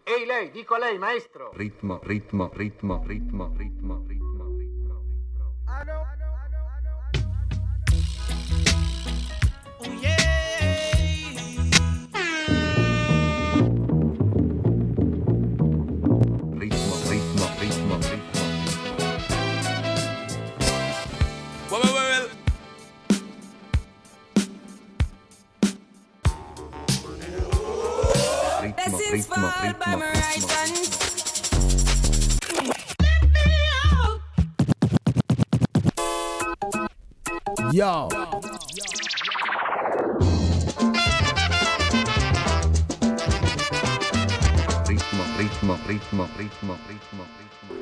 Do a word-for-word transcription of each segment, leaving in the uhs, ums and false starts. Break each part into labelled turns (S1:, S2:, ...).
S1: Ehi lei, dico a lei, maestro.
S2: Ritmo, ritmo, ritmo, ritmo, ritmo, ritmo, ritmo, ritmo.
S1: Ah no,
S3: Oh yeah.
S2: Ritmo, ritmo, ritmo, ritmo.
S3: Well, well, well, well.
S2: Ritmo,
S4: Blessings
S2: ritmo,
S4: fall by
S2: ritmo,
S4: my
S2: ritmo,
S4: right hand.
S5: Yo.
S2: ritmo, ritmo, ritmo, ritmo, ritmo, ritmo.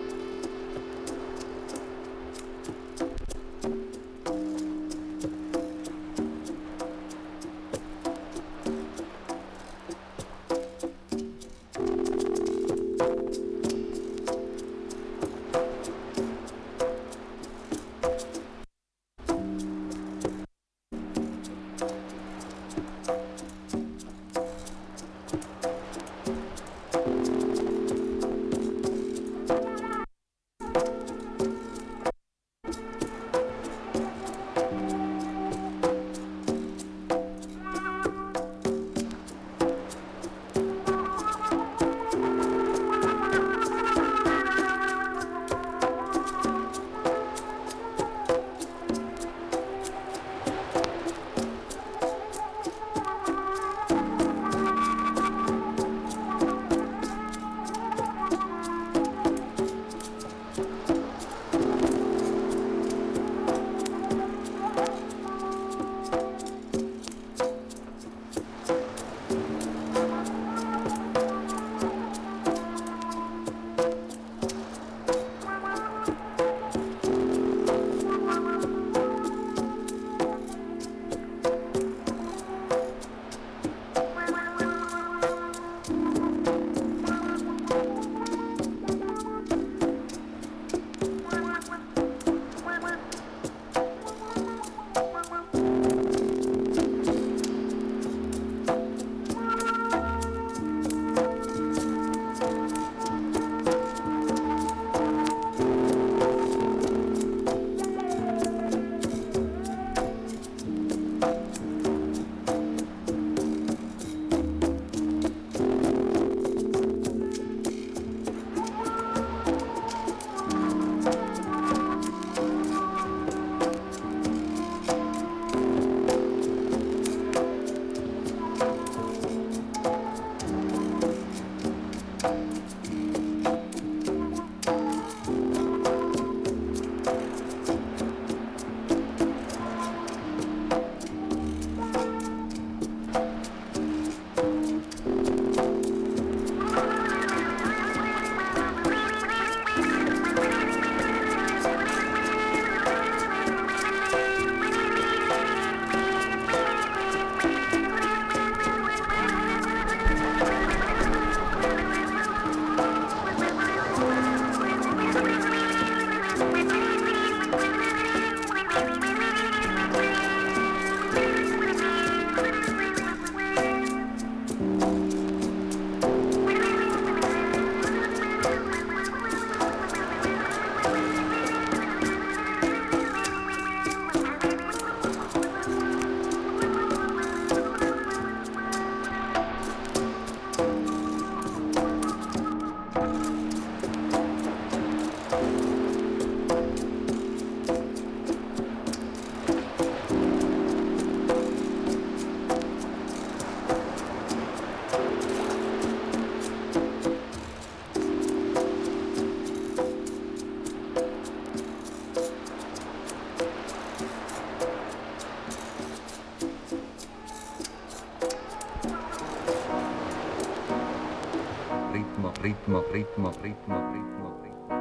S2: Ritmo, ritmo, ritmo, ritmo, ritmo, ritmo.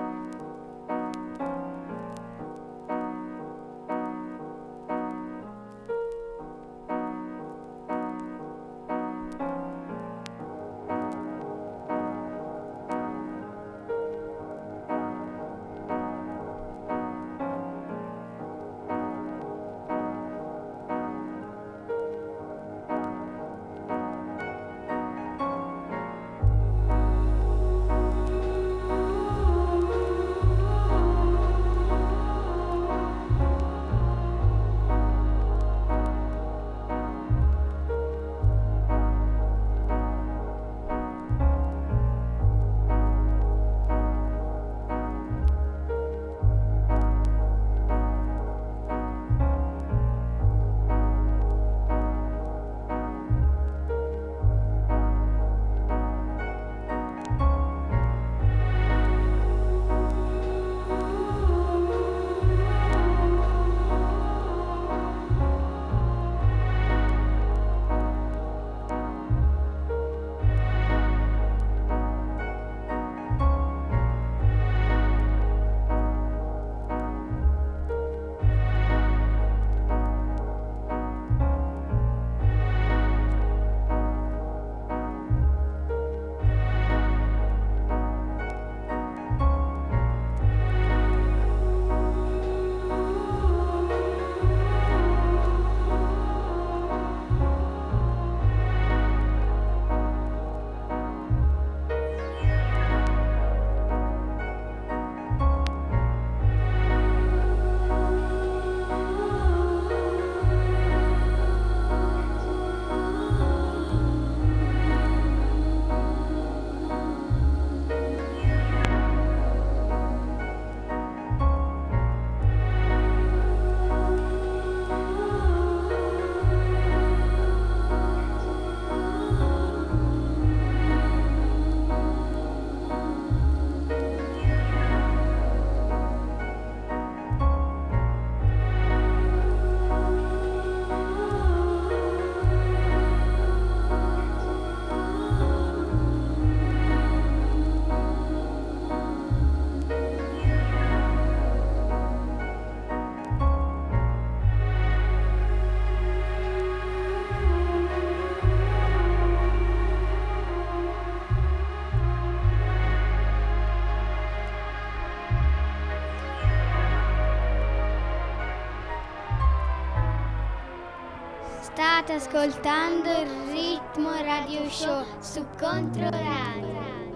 S4: State ascoltando il Ritmo Radio Show su Controradio.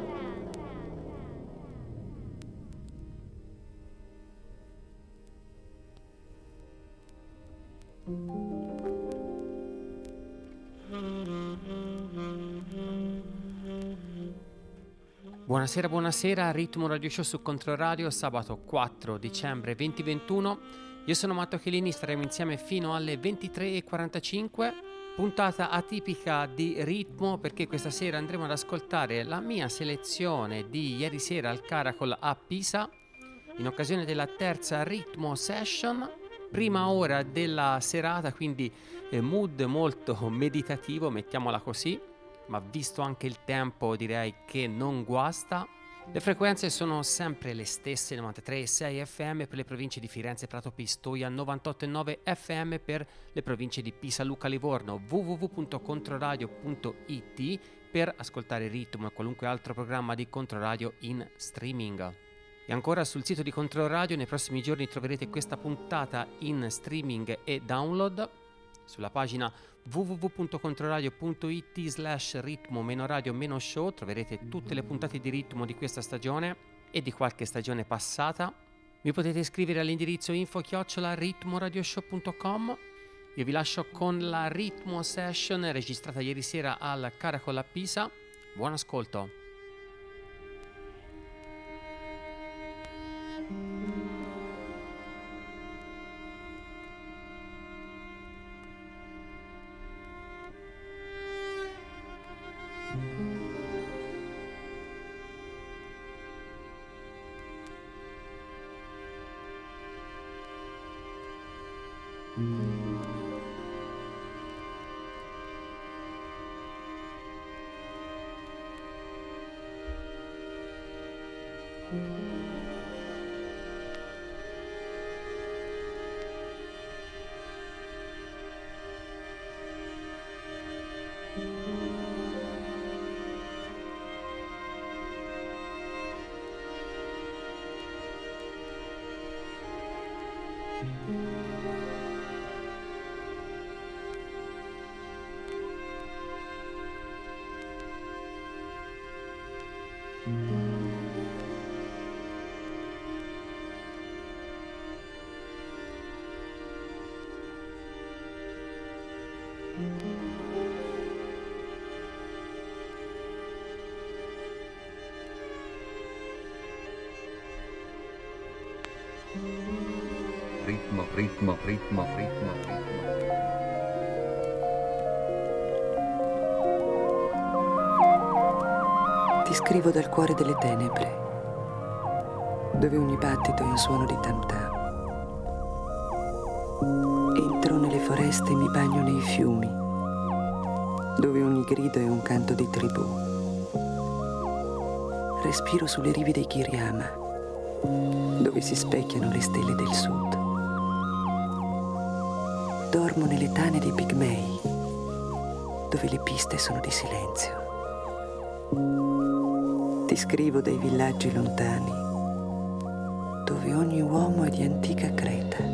S5: Buonasera, buonasera, Ritmo Radio Show su Controradio, sabato quattro dicembre duemilaventuno. Io sono Matteo Chilini, staremo insieme fino alle ventitré e quarantacinque. Puntata atipica di ritmo perché questa sera andremo ad ascoltare la mia selezione di ieri sera al Caracol a Pisa in occasione della terza Ritmo Session, prima ora della serata, quindi eh, mood molto meditativo, mettiamola così, ma visto anche il tempo direi che non guasta. Le frequenze sono sempre le stesse, novantatré virgola sei F M per le province di Firenze, Prato, Pistoia, novantotto virgola nove F M per le province di Pisa, Lucca, Livorno, w w w punto controradio punto i t per ascoltare Ritmo e qualunque altro programma di Controradio in streaming. E ancora sul sito di Controradio nei prossimi giorni troverete questa puntata in streaming e download. Sulla pagina w w w punto controradio punto i t slash ritmo meno radio meno show troverete tutte le puntate di ritmo di questa stagione e di qualche stagione passata. Mi potete scrivere all'indirizzo info chiocciola ritmoradioshow punto com. Io vi lascio con la Ritmo Session registrata ieri sera al Caracol a Pisa. Buon ascolto.
S2: Ritmo, ritmo, ritmo, ritmo, ritmo.
S6: Ti scrivo dal cuore delle tenebre, dove ogni battito è un suono di tam tam. Entro nelle foreste e mi bagno nei fiumi, dove ogni grido è un canto di tribù. Respiro sulle rive dei Kiriyama, dove si specchiano le stelle del sud. Dormo nelle tane dei pigmei, dove le piste sono di silenzio. Ti scrivo dai villaggi lontani, dove ogni uomo è di antica Creta.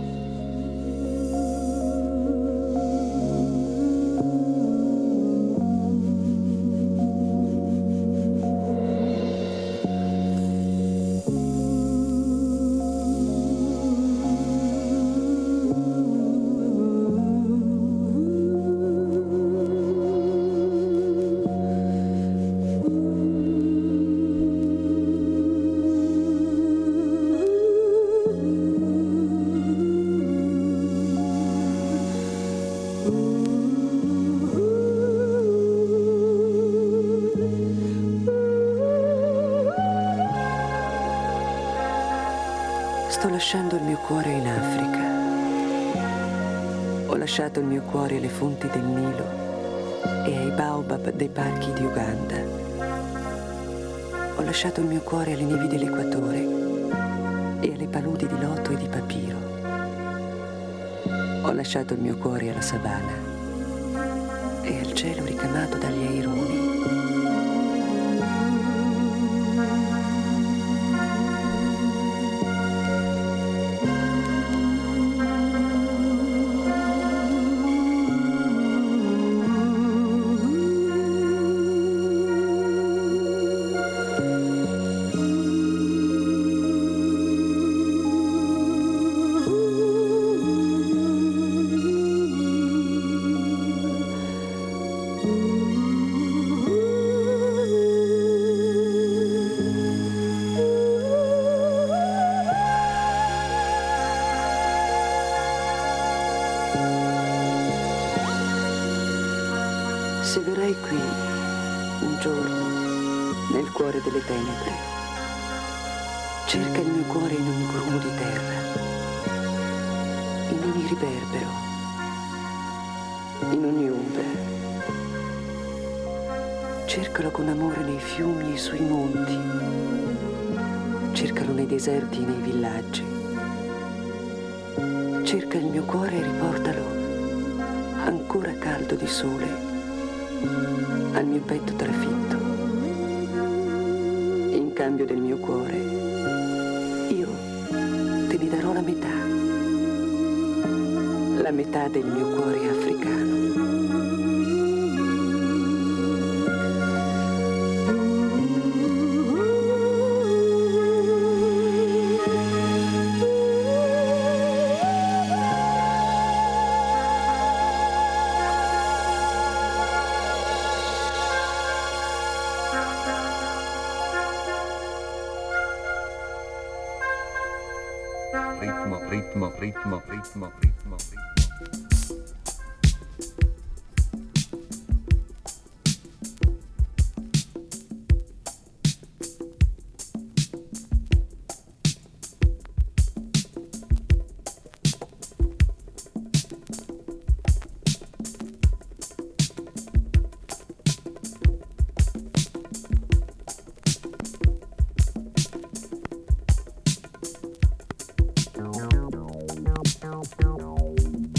S6: Sto lasciando il mio cuore in Africa. Ho lasciato il mio cuore alle fonti del Nilo e ai baobab dei parchi di Uganda. Ho lasciato il mio cuore alle nevi dell'Equatore e alle paludi di loto e di papiro. Ho lasciato il mio cuore alla savana e al cielo ricamato dagli aironi. cuore delle tenebre. Cerca il mio cuore in ogni grumo di terra, in ogni riverbero, in ogni ombra. Cercalo con amore nei fiumi e sui monti. Cercalo nei deserti e nei villaggi. Cerca il mio cuore e riportalo, ancora caldo di sole, al mio petto trafitto. In cambio del mio cuore, io te ne darò la metà, la metà del mio cuore africano.
S2: Ritmo, ritmo, ritmo, ritmo, ritmo, ritmo.
S7: No, no, no, no, no.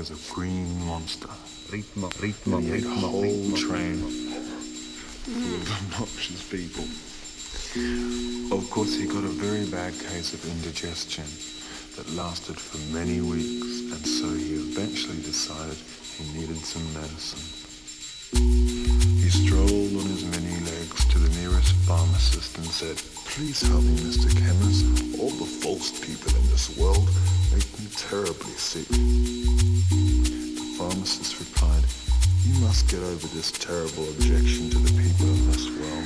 S7: was a green monster.
S2: Ritmo, ritmo,
S7: He ate a
S2: ritmo,
S7: whole
S2: ritmo,
S7: train
S2: ritmo.
S7: full of obnoxious people. Of course, he got a very bad case of indigestion that lasted for many weeks, and so he eventually decided he needed some medicine. He strolled on his many legs to the nearest pharmacist and said, "Please help me, Mister Chemist. All the false people in this world make me terribly sick." The pharmacist replied, "You must get over this terrible objection to the people of this world.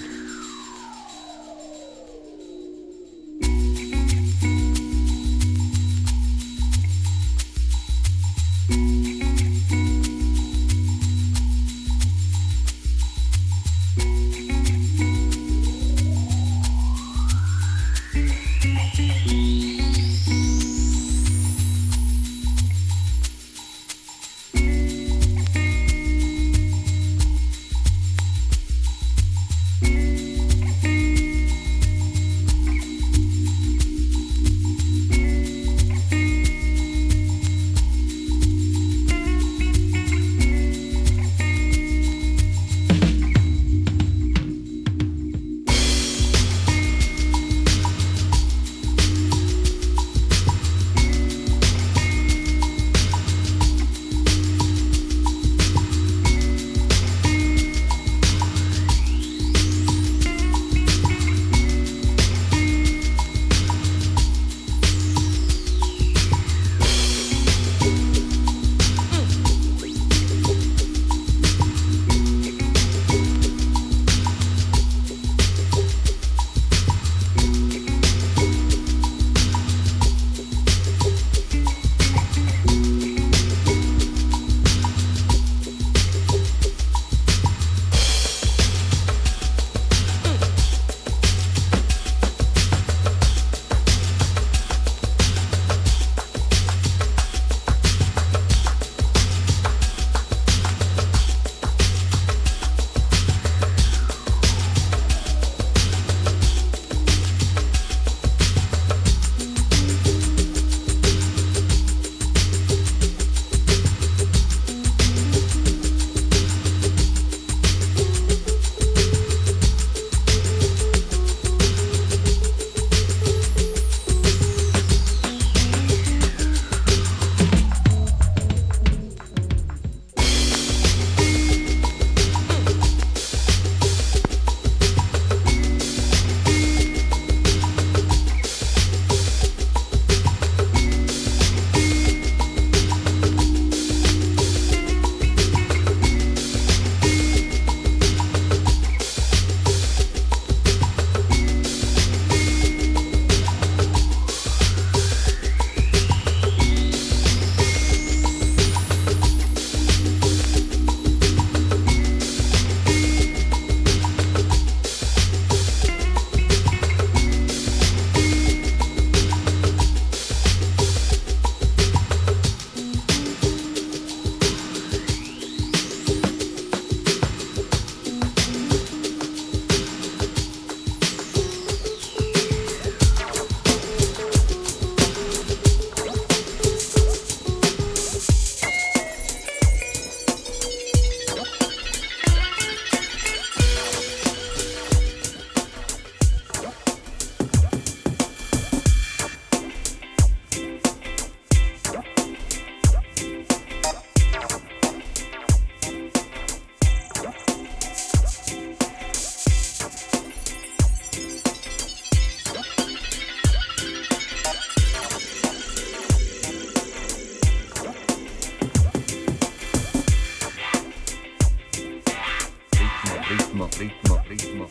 S2: ritmo, ritmo, ritmo.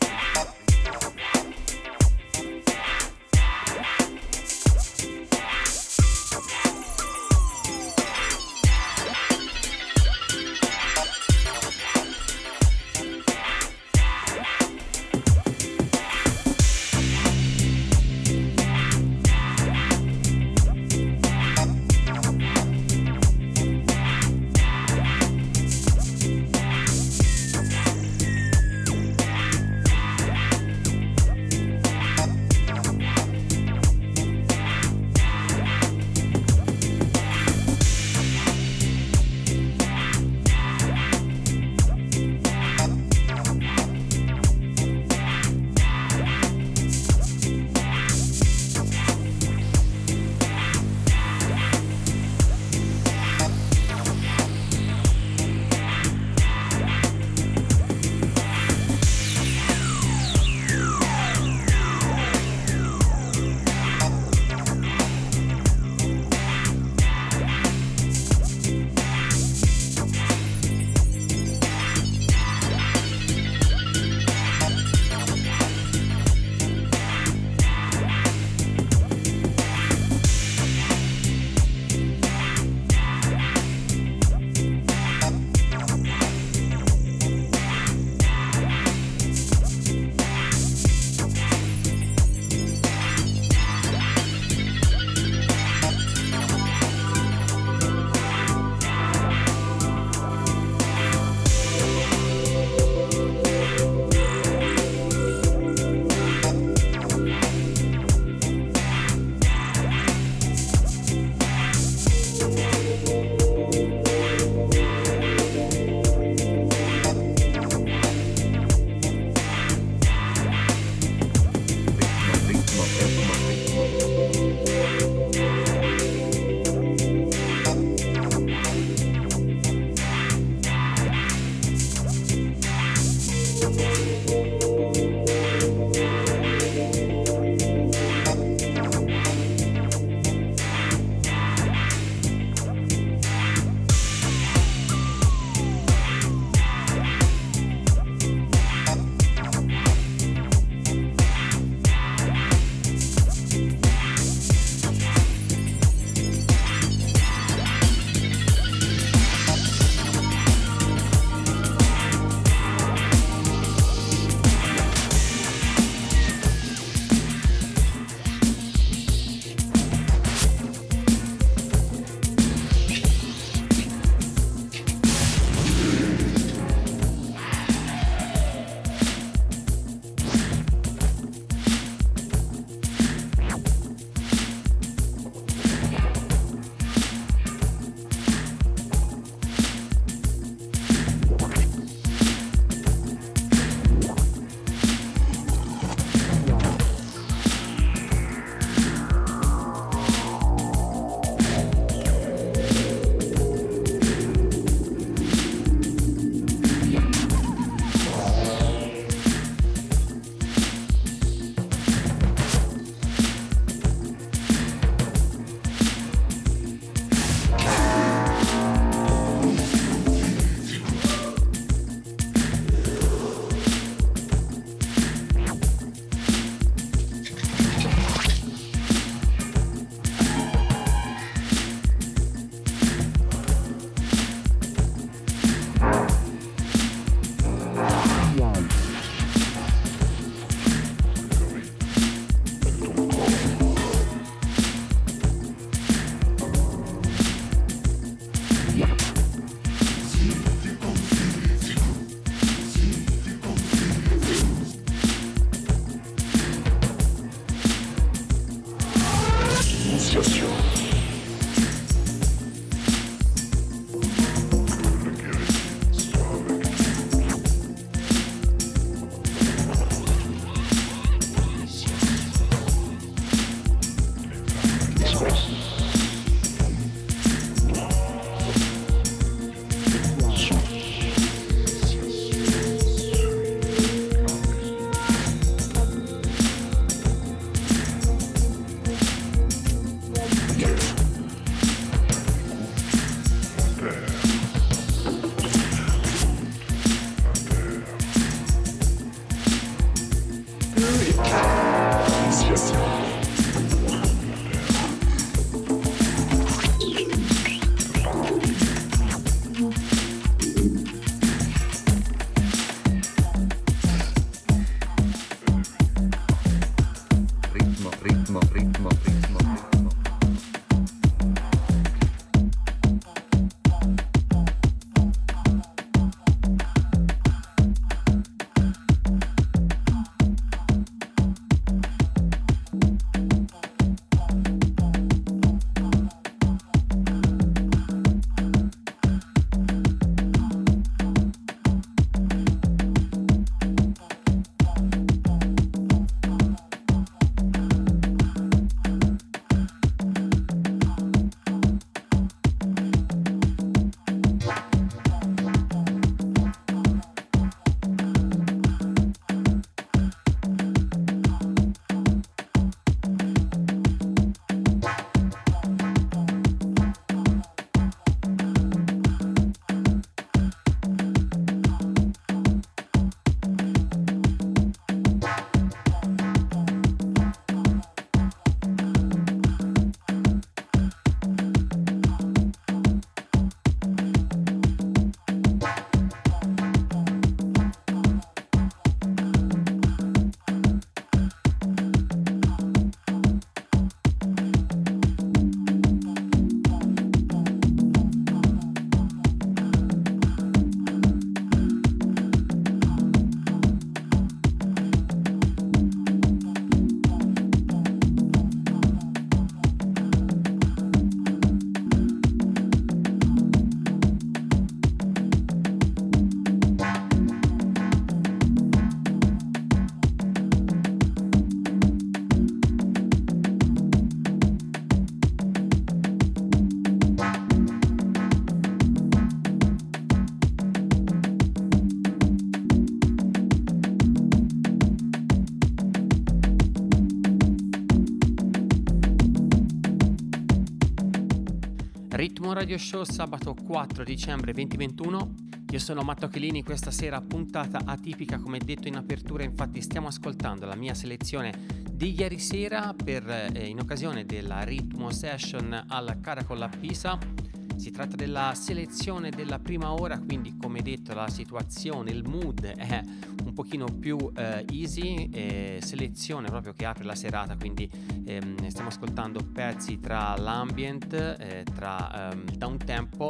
S5: Ritmo Radio Show, sabato quattro dicembre duemilaventuno. Io sono Matteo Chelini, questa sera puntata atipica, come detto in apertura. Infatti stiamo ascoltando la mia selezione di ieri sera per, eh, in occasione della Ritmo Session al Caracol a Pisa. Si tratta della selezione della prima ora, quindi come detto la situazione, il mood è un pochino più eh, easy, eh, selezione proprio che apre la serata, quindi ehm, stiamo ascoltando pezzi tra l'ambient, eh, tra ehm, downtempo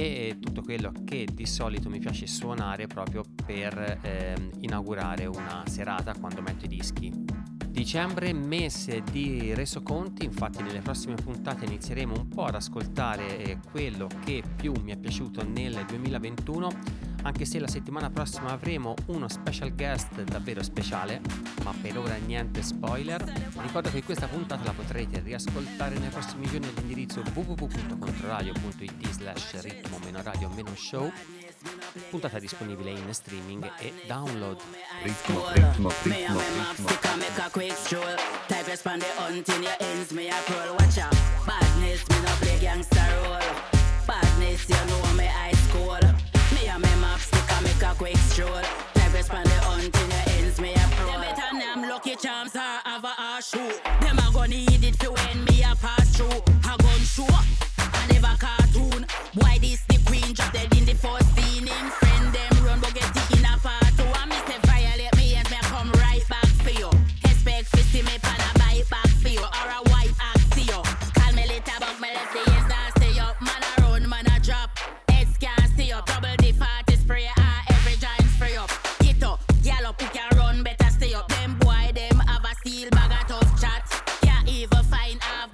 S5: e tutto quello che di solito mi piace suonare proprio per ehm, inaugurare una serata quando metto i dischi. Dicembre, mese di resoconti, infatti nelle prossime puntate inizieremo un po' ad ascoltare eh, quello che più mi è piaciuto nel duemilaventuno, anche se la settimana prossima avremo uno special guest davvero speciale, ma per ora niente spoiler. Ricordo che questa puntata la potrete riascoltare nei prossimi giorni all'indirizzo w w w punto controradio punto i t slash ritmo radio show. Puntata disponibile in streaming e download.
S2: Ritmo, ritmo, ritmo, ritmo.
S8: Badness, you know me high school. Me a me map stick and make a quick stroll. Type respond the hunt in your ends, me a pro. Them better name Lucky Charms or have a ass shoe. Them a gon' need it to when me a pass through. A gun show, I never cartoon. Why this the queen drop dead in the first scene? In friend them run but get it in a part two. And me say violate me and me come right back for you. Expect to see me pan a bite back for you. Or a white axe for you. Call me later but me left the ends and stay up. Man a run, man a drop. Heads can't stay up. Double the party spray and every giant spray up. Get up, gal up, who can run better stay up. Them boy them have a steel bag of tough chat. Can't even find a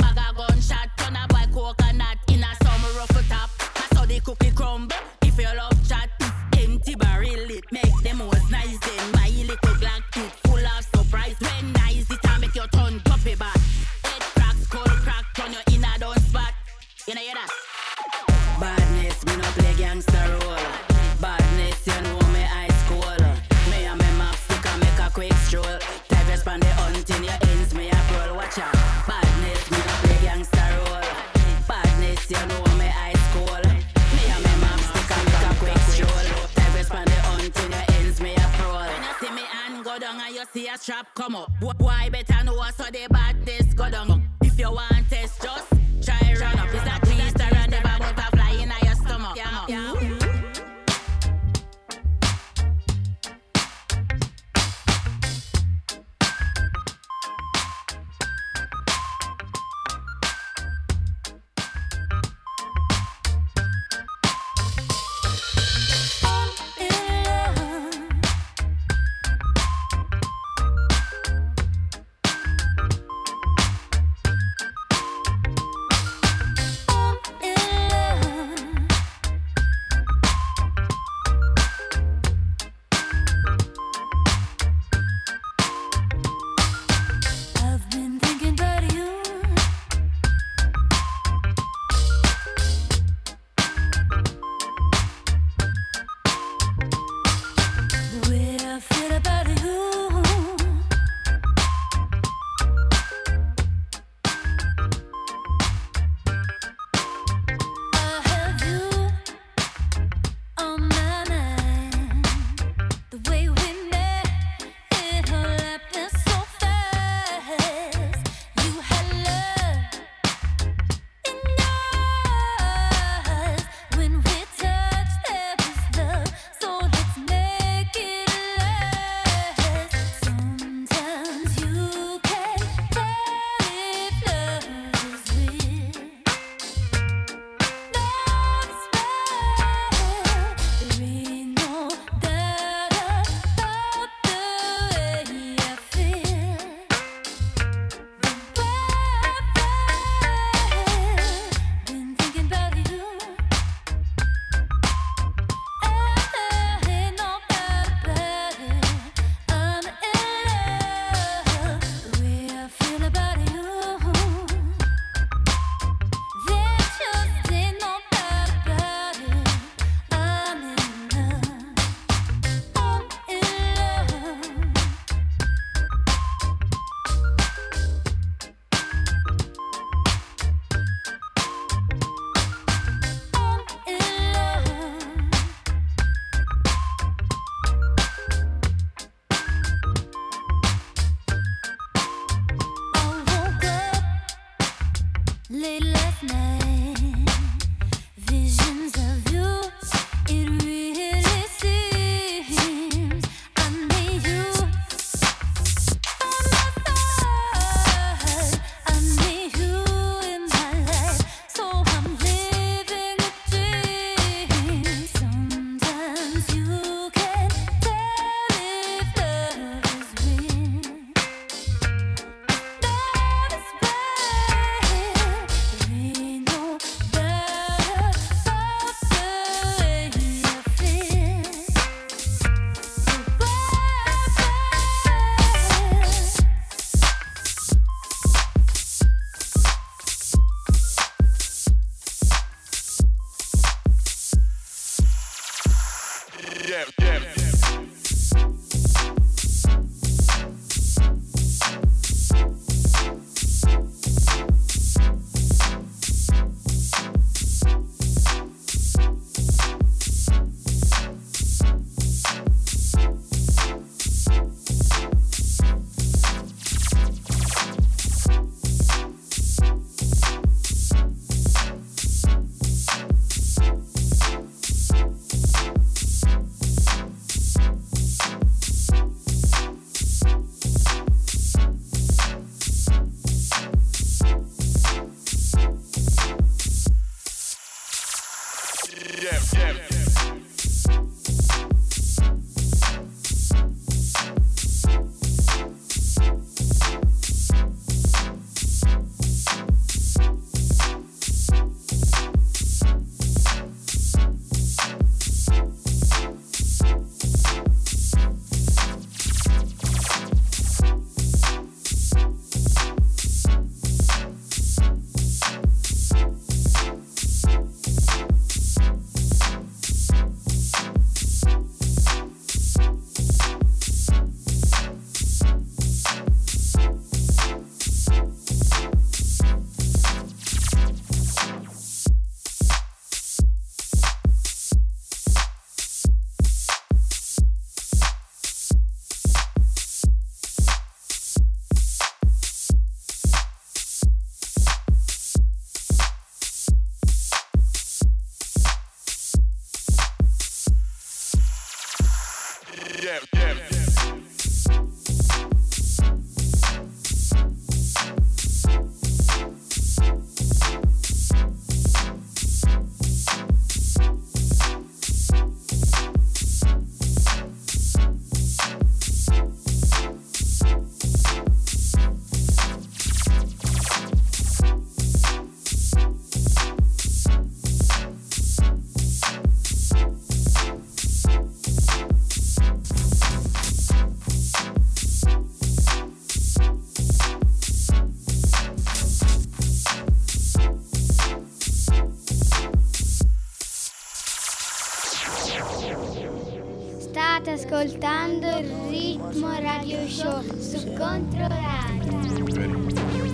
S8: and you see a strap come up. Why better know so the badness go down. If you want test, just try run up. It's a twister and never butterfly in your stomach. Yeah, yeah.
S9: Oh
S4: ascoltando il Ritmo Radio Show su Controradio.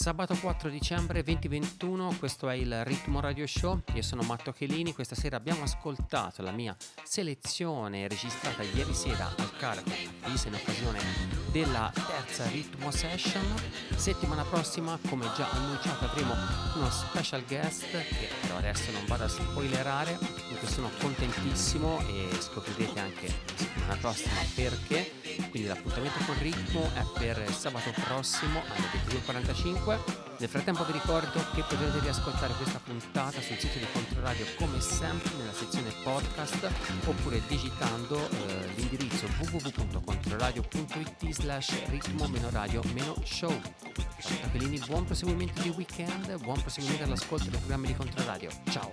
S5: Sabato quattro dicembre duemilaventuno, questo è il Ritmo Radio Show, io sono Matto Chelini. Questa sera abbiamo ascoltato la mia selezione registrata ieri sera al Carco a Pisa in occasione della terza Ritmo Session. Settimana prossima, come già annunciato, avremo uno special guest che però adesso non vado a spoilerare, di cui sono contentissimo e scoprirete anche la settimana prossima perché. Quindi l'appuntamento con Ritmo è per sabato prossimo alle ventidue e quarantacinque. Nel frattempo vi ricordo che potete riascoltare questa puntata sul sito di Controradio come sempre nella sezione podcast oppure digitando eh, l'indirizzo w w w punto controradio punto i t slash ritmo radio show. Ciao Pelini, buon proseguimento di weekend, buon proseguimento all'ascolto dei programmi di Controradio. Ciao.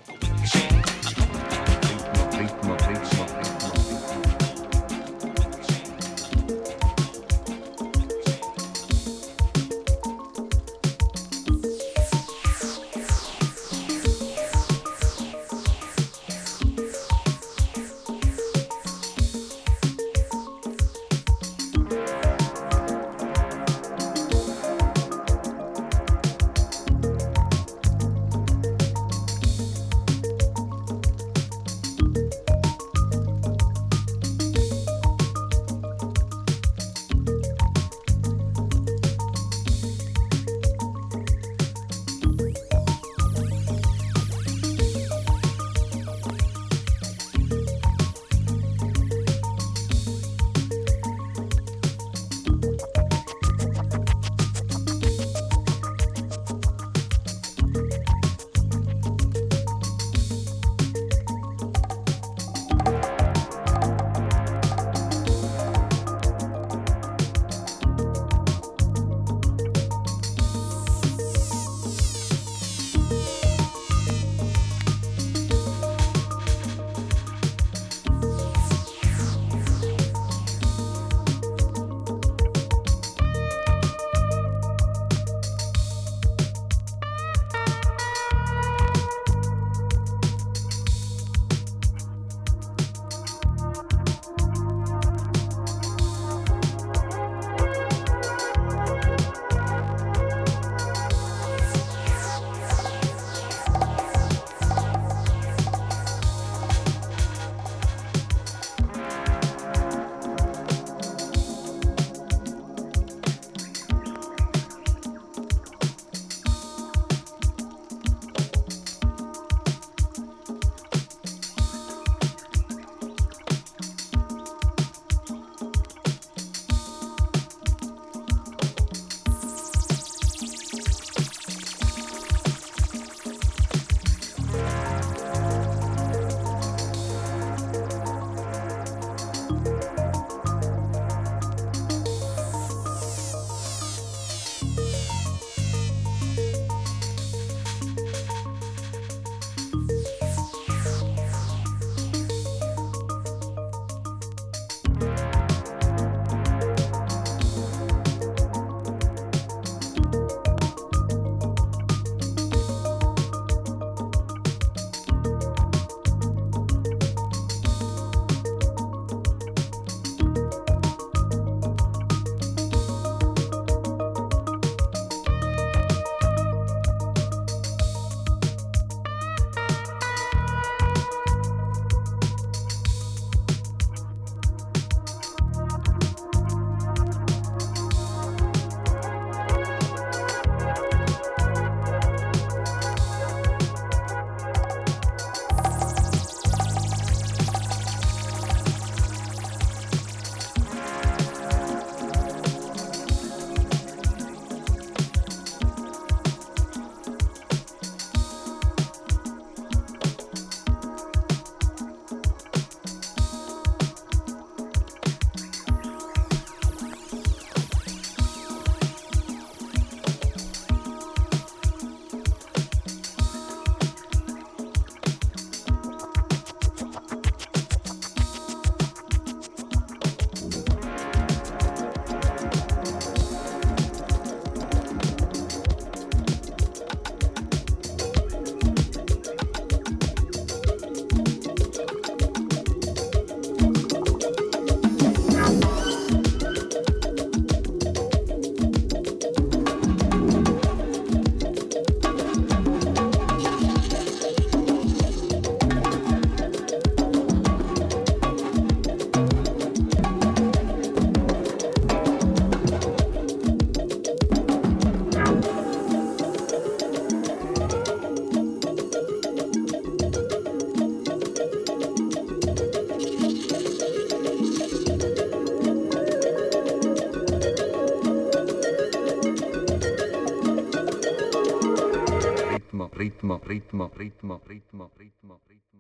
S2: Ritmo, ritmo, ritmo, ritmo. ritmo, ritmo, ritmo, ritmo, ritmo, ritmo.